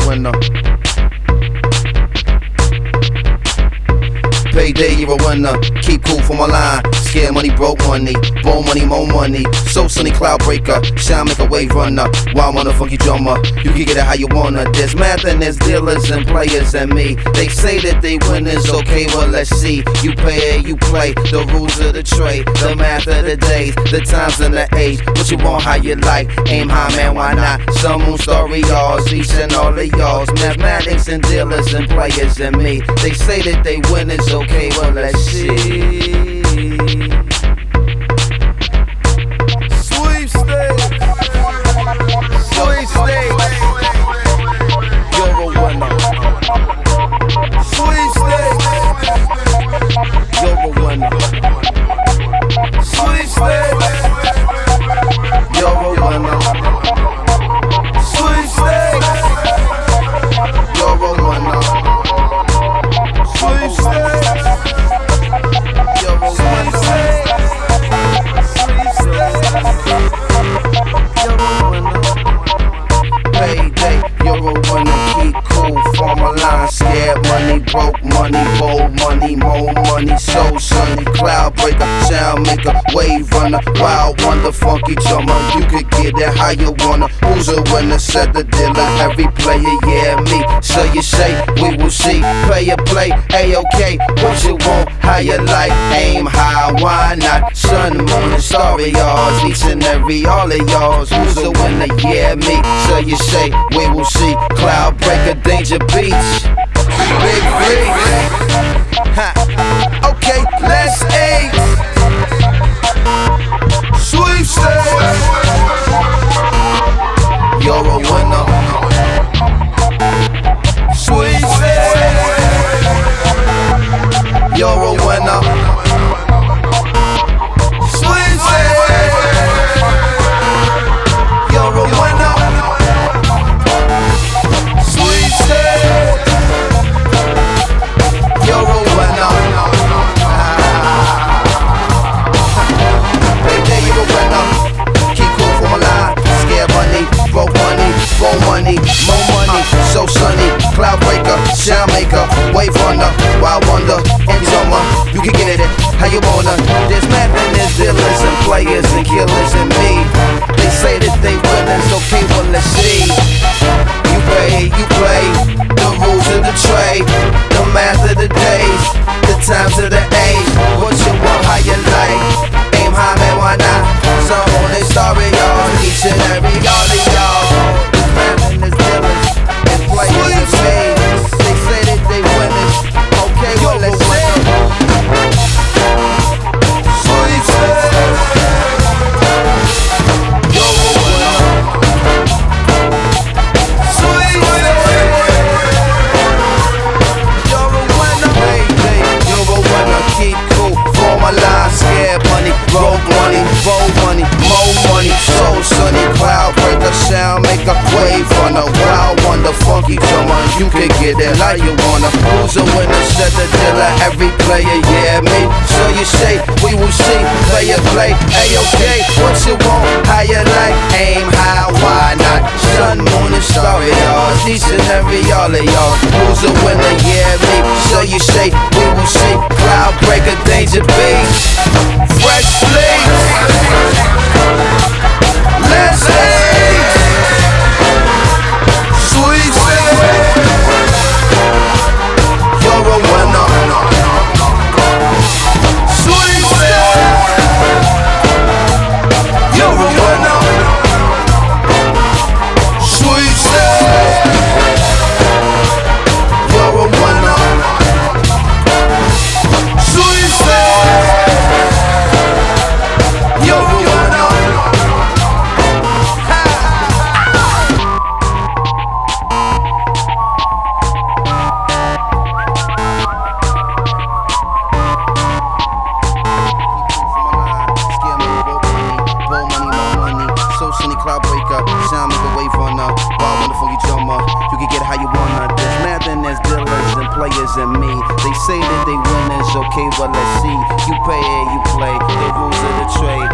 winner. Payday, you're a winner. Keep cool for my line. Scare money, broke money. Bone money, more money. So sunny, cloud breaker. Shine, make a wave runner. Wild on a funky drummer. You can get it how you wanna. There's math and there's dealers and players and me. They say that they winners, okay, well let's see. You pay, you play. The rules of the trade. The math of the days. The times and the age. What you want, how you like. Aim high, man, why not? Some moon story, yours. Each and all of yours. Mathematics and dealers and players and me. They say that they winners, okay, well let's see. Sweepstakes, sweepstakes, you're a winner. Sweepstakes, you're a winner. Sweepstakes, you're a winner. Sweepstakes, you're a winner. Sweepstakes. Broke money, bold money, more money, so sunny, cloud breaker, sound maker, wave runner, wild wonder, funky drummer. You could get it how you wanna. Who's a winner? Said the dealer. Every player, yeah, me. So you say, we will see. Play play, A-OK. What you want? How you like? Aim high, why not? Sun, moon, and starry yours. Each and every, all of yours. Who's the winner? Yeah, me. So you say, we will see. Cloud breaker, Danger Beach. Big free. Okay, let's eat. Sweepstakes. You're a winner. Sweepstakes. You're a winner. Sweepstakes. You're a winner. Sweepstakes. You're a winner. Payday, you're a winner. Keep cool for my line. Scare money, broke money, bone money, more money. So sunny, cloud breaker, shine maker, wave runner, wild wonder, and drummer. You can get it how you wanna. There's math and there's dealers and players and killers and me. They say that they winners, okay, well let's see. You pay, you play, the rules of the trade, the math of the days, the times of the age. What you want, how you like, aim high, man, why not? Some on they sorry, y'all, each and every, all of y'all. There's math and there's dealers and players and me. They say that they winners, okay, well let's see. Sound make a wave on a wild wonder, funky drummer. You can get it how you wanna. Who's a winner? Said the dealer. Every player, yeah, me. So you say, we will see. Play play, A-OK. What you want? How you like? Aim high, why not? Sun, moon, and starry yours. Each and every, all of y'all. Who's a winner? Yeah, me. So you say, we will see. Cloud breaker, Danger Beach. Fresh Fleet. Let's eat. You're a winner. Sweepstakes. You're a winner. Sweepstakes. You're a winner. Sweepstakes. You're a winner. Cloud breaker, shine make a wave runner, wild wonderful you drummer. You can get it how you wanna. There's math and there's dealers and players and me. They say that they winners, okay, well let's see. You pay, you play, the rules of the trade.